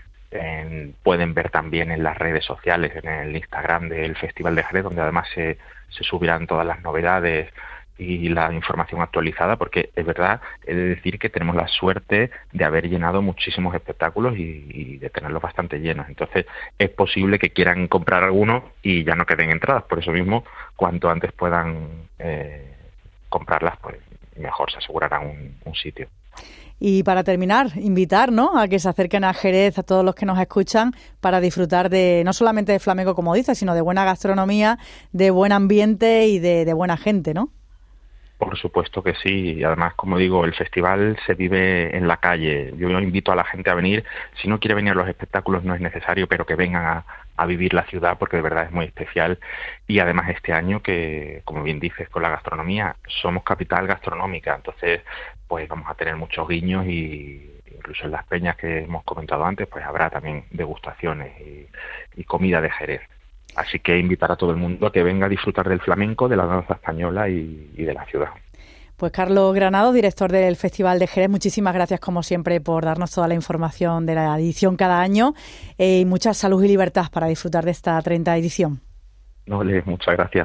Eh, pueden ver también en las redes sociales, en el Instagram del Festival de Jerez, donde además se, se subirán todas las novedades y la información actualizada, porque es verdad, he de decir que tenemos la suerte de haber llenado muchísimos espectáculos y, y de tenerlos bastante llenos. Entonces es posible que quieran comprar alguno y ya no queden entradas. Por eso mismo, cuanto antes puedan eh, comprarlas, pues mejor se asegurarán un, un sitio. Y para terminar, invitar, ¿no?, a que se acerquen a Jerez, a todos los que nos escuchan, para disfrutar de no solamente de flamenco, como dices, sino de buena gastronomía, de buen ambiente y de, de buena gente, ¿no? Por supuesto que sí, y además, como digo, el festival se vive en la calle. Yo invito a la gente a venir. Si no quiere venir a los espectáculos no es necesario, pero que vengan a, a vivir la ciudad, porque de verdad es muy especial. Y además este año, que como bien dices, con la gastronomía, somos capital gastronómica, entonces pues vamos a tener muchos guiños, y incluso en las peñas que hemos comentado antes, pues habrá también degustaciones y, y comida de Jerez. Así que invitar a todo el mundo a que venga a disfrutar del flamenco, de la danza española y, y de la ciudad. Pues Carlos Granado, director del Festival de Jerez, muchísimas gracias como siempre por darnos toda la información de la edición cada año eh, y mucha salud y libertad para disfrutar de esta treinta edición. No, vale, muchas gracias.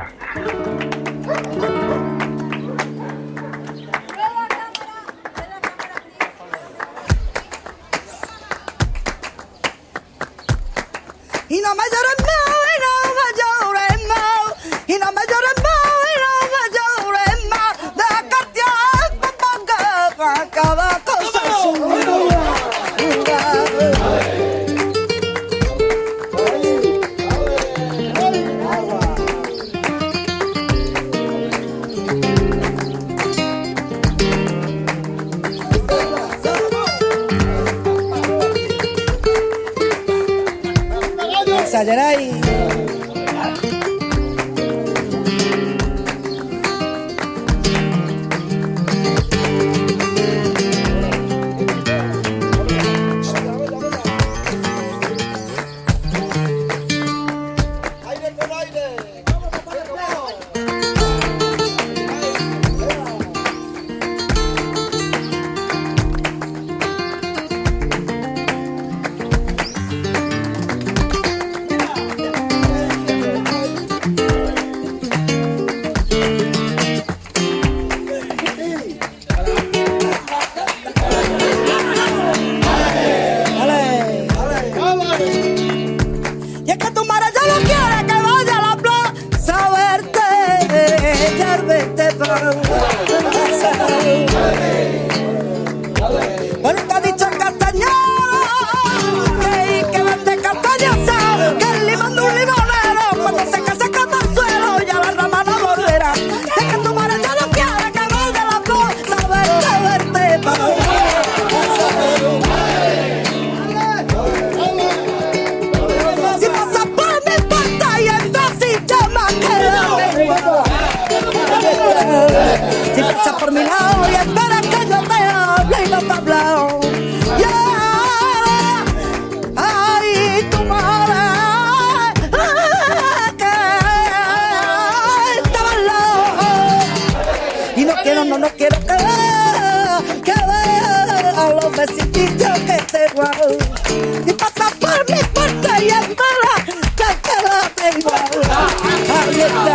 Y no me llores más, y no me llores más, y no me llores más, y no me llores más, deja que el tiempo ponga cada cosa en su lugar. Sayaray. Si pasa por Y pasa por mi puerta y en mala, que que la tengo ahí está.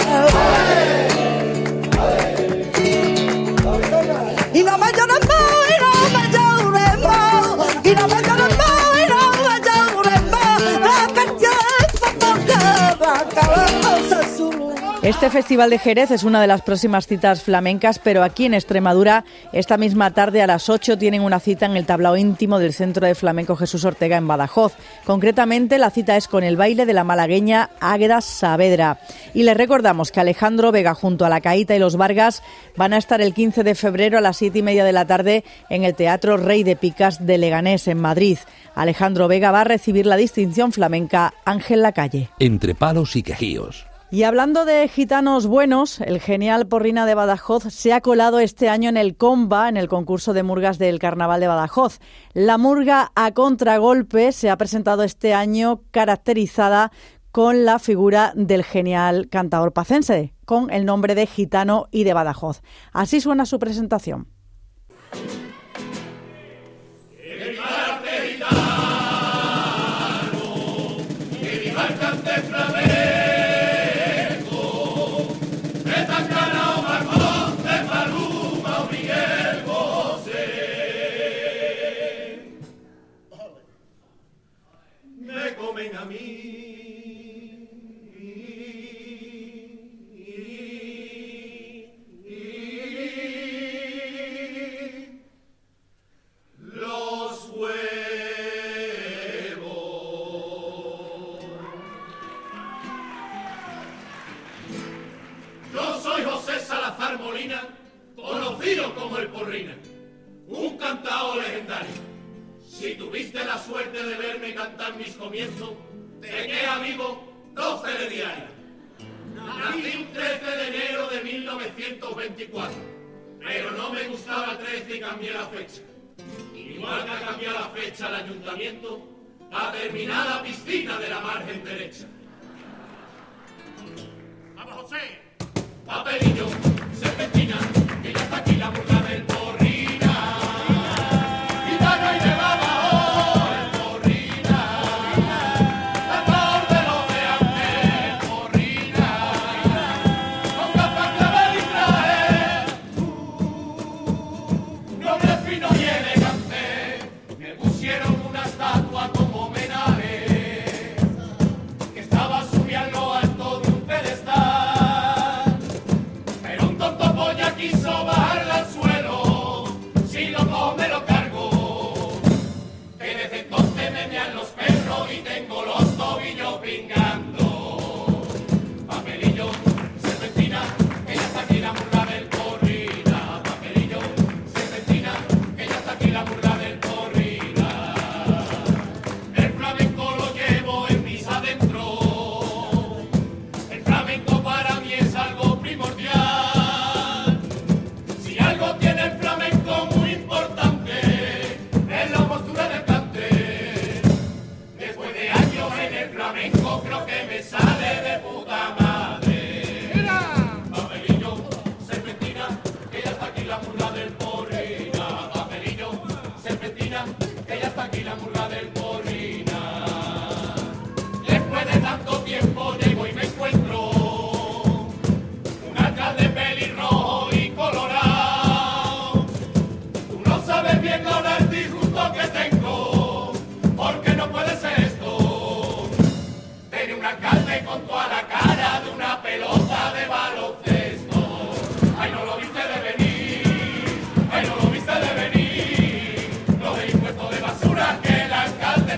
Y no me llores más, y no me llores más, y no me llores más, y no me llores más, que el tiempo porque va acabándose su luz. Este Festival de Jerez es una de las próximas citas flamencas, pero aquí en Extremadura, esta misma tarde a las ocho tienen una cita en el tablao íntimo del Centro de Flamenco Jesús Ortega en Badajoz. Concretamente, la cita es con el baile de la malagueña Águeda Saavedra. Y les recordamos que Alejandro Vega junto a La Caíta y los Vargas van a estar el quince de febrero a las siete y media de la tarde en el Teatro Rey de Picas de Leganés, en Madrid. Alejandro Vega va a recibir la distinción flamenca Ángel Lacalle. Entre palos y quejíos. Y hablando de gitanos buenos, el genial Porrina de Badajoz se ha colado este año en el Comba, en el concurso de murgas del Carnaval de Badajoz. La murga a contragolpe se ha presentado este año caracterizada con la figura del genial cantador pacense, con el nombre de Gitano y de Badajoz. Así suena su presentación. A mí los huevos. Yo soy José Salazar Molina, conocido como el Porrina, un cantao legendario. Si tuviste la suerte de verme cantar mis comienzos, te queda vivo doce de diario. Nací un trece de enero de mil novecientos veinticuatro, pero no me gustaba el trece y cambié la fecha. Igual que ha cambiado la fecha el ayuntamiento, a terminada piscina de la margen derecha. ¡Vamos, José! Papelillo, serpentina, que ya está aquí la murga del Porrina. Gitano y de Badajoz, el Porrina. Cantor de los de antes, el Porrina. Con gafas, clavel y traje, noble, fino y elegante. Me pusieron una estatua como homenaje, que estaba subida a lo alto de un pedestal. Pero un tonto polla quiso bajarla al suelo, si lo come lo cargo. Que desde entonces me mean los perros y tengo los tobillos pingando. Papelillo, serpentina, que ya está aquí la murga del Porrina. Papelillo, serpentina, que ya está aquí la murga del Porrina. El flamenco lo llevo en mis adentro. El flamenco para mí es algo primordial. Si algo tiene el flamenco muy importante, es la postura del cante. Después de años en el flamenco, creo que me sale de puta madre. Papelillo, serpentina, que ya está aquí la murga del Porrina. Papelillo, serpentina, que ya está aquí la murga del Porrina. Después de tanto tiempo llego y me encuentro un alcalde pelirrojo y colorado. Tú no sabes bien ahora el disgusto que tengo, porque no puede ser esto. Tiene un alcalde con toda la cara de una pelota de baloncesto. Ay, no lo viste de venir, ay, no lo viste de venir. Los impuestos de basura que el alcalde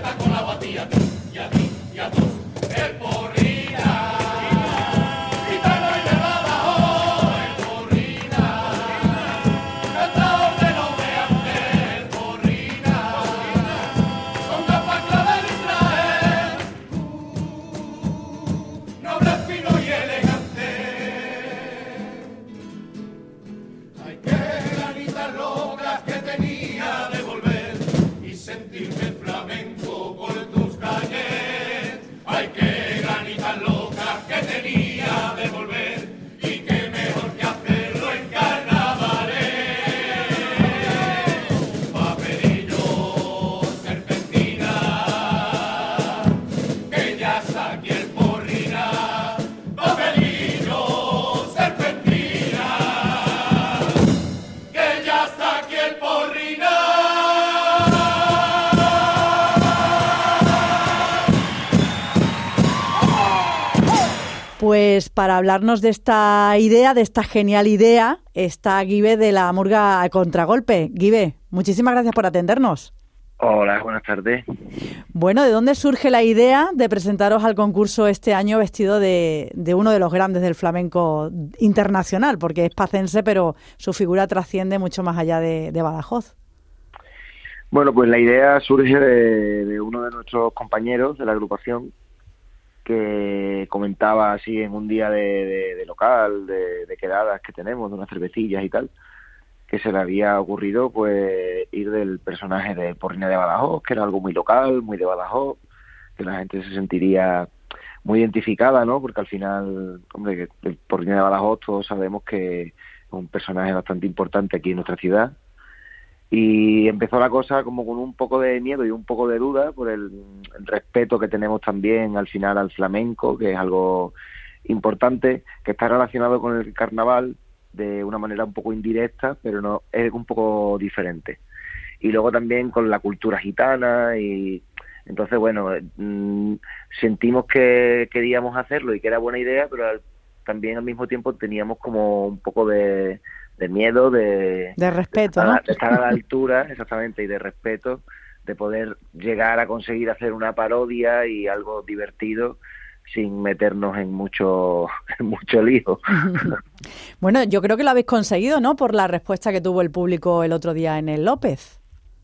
Pues para hablarnos de esta idea, de esta genial idea, está Guibe de la Murga a Contragolpe. Guibe, muchísimas gracias por atendernos. Hola, buenas tardes. Bueno, ¿de dónde surge la idea de presentaros al concurso este año vestido de, de uno de los grandes del flamenco internacional? Porque es pacense, pero su figura trasciende mucho más allá de, de Badajoz. Bueno, pues la idea surge de, de uno de nuestros compañeros de la agrupación, que comentaba así en un día de, de, de local, de, de quedadas que tenemos, de unas cervecillas y tal, que se le había ocurrido pues ir del personaje de Porrina de Badajoz, que era algo muy local, muy de Badajoz, que la gente se sentiría muy identificada, ¿no? Porque al final, hombre, que el Porrina de Badajoz todos sabemos que es un personaje bastante importante aquí en nuestra ciudad. Y empezó la cosa como con un poco de miedo y un poco de duda por el, el respeto que tenemos también al final al flamenco, que es algo importante, que está relacionado con el carnaval de una manera un poco indirecta, pero no es un poco diferente. Y luego también con la cultura gitana, y entonces, bueno, mmm, sentimos que queríamos hacerlo y que era buena idea, pero al, también al mismo tiempo teníamos como un poco de... de miedo, de, de respeto, de estar, ¿no? de estar a la altura, exactamente, y de respeto, de poder llegar a conseguir hacer una parodia y algo divertido sin meternos en mucho, en mucho lío. Bueno, yo creo que lo habéis conseguido, ¿no? Por la respuesta que tuvo el público el otro día en el López.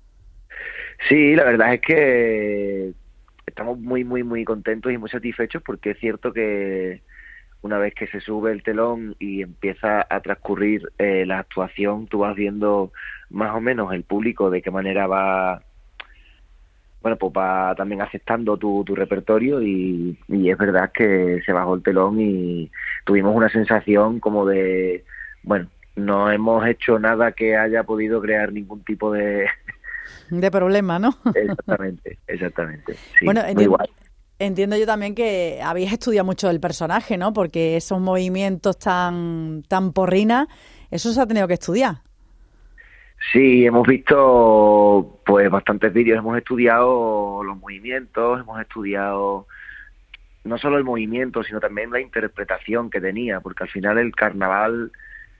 Sí, la verdad es que estamos muy, muy, muy contentos y muy satisfechos, porque es cierto que una vez que se sube el telón y empieza a transcurrir eh, la actuación, tú vas viendo más o menos el público de qué manera va, bueno, pues va también aceptando tu, tu repertorio, y, y es verdad que se bajó el telón y tuvimos una sensación como de, bueno, no hemos hecho nada que haya podido crear ningún tipo de... de problema, ¿no? Exactamente, exactamente. Sí, bueno, muy entiendo, guay. Entiendo yo también que habéis estudiado mucho el personaje, ¿no? Porque esos movimientos tan tan porrina, eso se ha tenido que estudiar. Sí, hemos visto pues bastantes vídeos, hemos estudiado los movimientos, hemos estudiado no solo el movimiento, sino también la interpretación que tenía, porque al final el carnaval,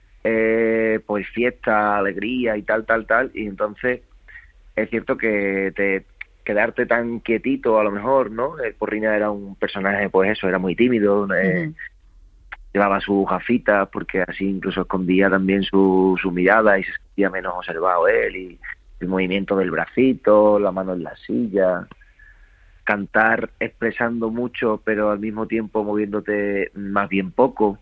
eh, pues fiesta, alegría y tal, tal, tal, y entonces es cierto que te... quedarte tan quietito a lo mejor, ¿no? El Porrina era un personaje, pues eso, era muy tímido, eh, uh-huh. llevaba sus gafitas porque así incluso escondía también su, su mirada y se sentía menos observado él, y el movimiento del bracito, la mano en la silla, cantar expresando mucho pero al mismo tiempo moviéndote más bien poco.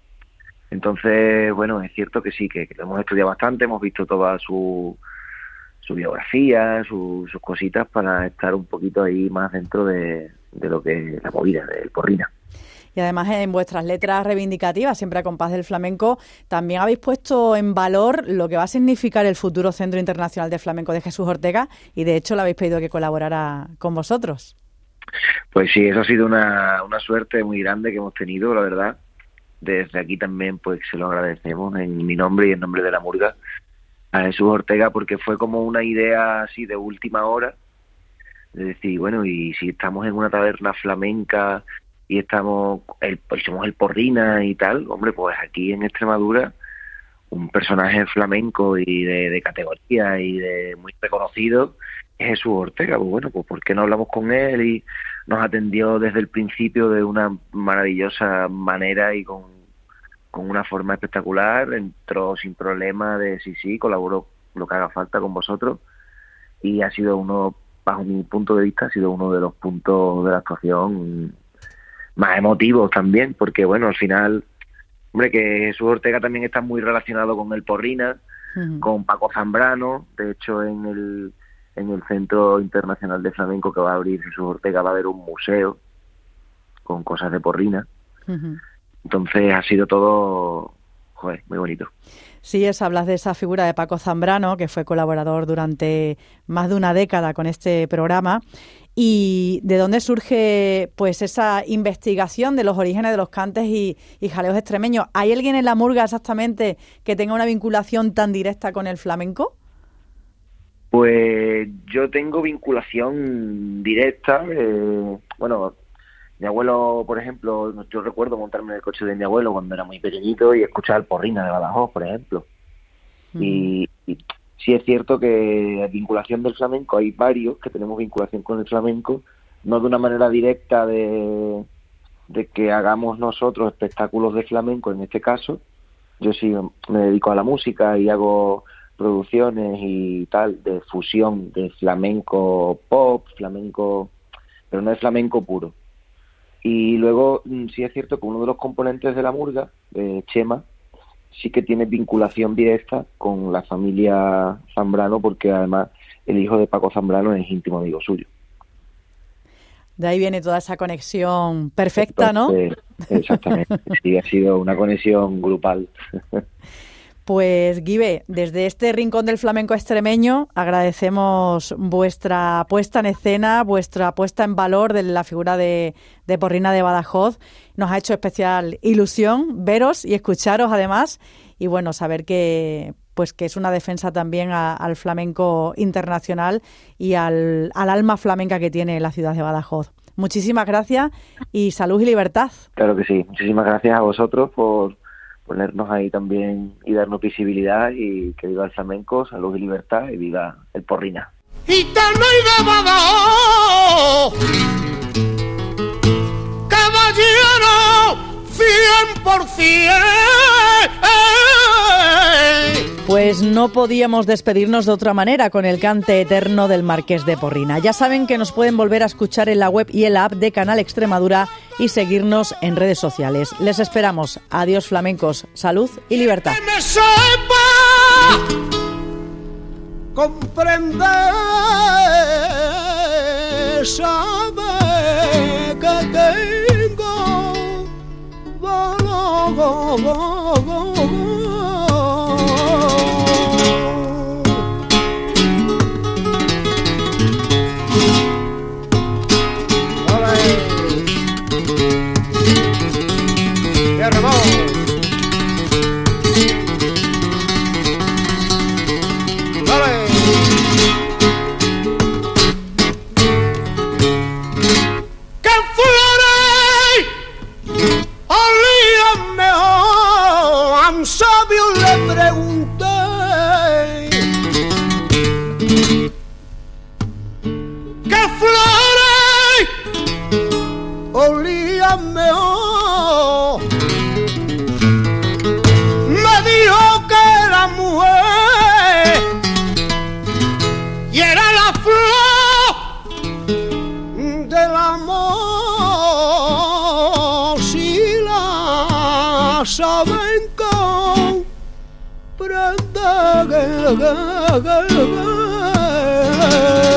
Entonces, bueno, es cierto que sí, que, que lo hemos estudiado bastante, hemos visto toda su... su biografía, su, sus cositas, para estar un poquito ahí más dentro de, de lo que es la movida del Porrina. Y además en vuestras letras reivindicativas, siempre a compás del flamenco, también habéis puesto en valor lo que va a significar el futuro Centro Internacional de Flamenco de Jesús Ortega, y de hecho le habéis pedido que colaborara con vosotros. Pues sí, eso ha sido una, una suerte muy grande que hemos tenido, la verdad. Desde aquí también pues se lo agradecemos en mi nombre y en nombre de la Murga a Jesús Ortega, porque fue como una idea así de última hora, de decir, bueno, y si estamos en una taberna flamenca y estamos, el, pues somos el Porrina y tal, hombre, pues aquí en Extremadura un personaje flamenco y de, de categoría y de muy reconocido es Jesús Ortega. Pues bueno, pues ¿por qué no hablamos con él? Y nos atendió desde el principio de una maravillosa manera y con con una forma espectacular, entró sin problema de sí, sí, colaboró lo que haga falta con vosotros, y ha sido uno, bajo mi punto de vista, ha sido uno de los puntos de la actuación más emotivos también, porque bueno, al final, hombre, que Jesús Ortega también está muy relacionado con el Porrina, uh-huh. con Paco Zambrano. De hecho, en el, en el Centro Internacional de Flamenco que va a abrir Jesús Ortega va a haber un museo con cosas de Porrina. Uh-huh. Entonces ha sido todo, joder, muy bonito. Sí, es, hablas de esa figura de Paco Zambrano, que fue colaborador durante más de una década con este programa. ¿Y de dónde surge pues esa investigación de los orígenes de los cantes y, y jaleos extremeños? ¿Hay alguien en la Murga exactamente que tenga una vinculación tan directa con el flamenco? Pues yo tengo vinculación directa, eh, bueno... Mi abuelo, por ejemplo, yo recuerdo montarme en el coche de mi abuelo cuando era muy pequeñito y escuchar el Porrina de Badajoz, por ejemplo. Mm. Y, y sí es cierto que vinculación del flamenco, hay varios que tenemos vinculación con el flamenco, no de una manera directa de, de que hagamos nosotros espectáculos de flamenco en este caso. Yo sí me dedico a la música y hago producciones y tal, de fusión de flamenco pop, flamenco, pero no es flamenco puro. Y luego sí es cierto que uno de los componentes de la murga, eh, Chema, sí que tiene vinculación directa con la familia Zambrano, porque además el hijo de Paco Zambrano es íntimo amigo suyo. De ahí viene toda esa conexión perfecta, Entonces, ¿no? Exactamente, sí, ha sido una conexión grupal. Pues, Guibe, desde este rincón del flamenco extremeño agradecemos vuestra puesta en escena, vuestra puesta en valor de la figura de, de Porrina de Badajoz. Nos ha hecho especial ilusión veros y escucharos además, y bueno, saber que pues que es una defensa también a, al flamenco internacional y al, al alma flamenca que tiene la ciudad de Badajoz. Muchísimas gracias y salud y libertad. Claro que sí, muchísimas gracias a vosotros por ponernos ahí también y darnos visibilidad, y que viva el flamenco, salud y libertad, y viva el Porrina. Gitano y de Badajoz, caballero cien por ciento. Pues no podíamos despedirnos de otra manera con el cante eterno del Marqués de Porrina. Ya saben que nos pueden volver a escuchar en la web y en la app de Canal Extremadura y seguirnos en redes sociales. Les esperamos. Adiós flamencos, salud y libertad. Que me sepa comprender, sabe que tengo valor. Saben comprender.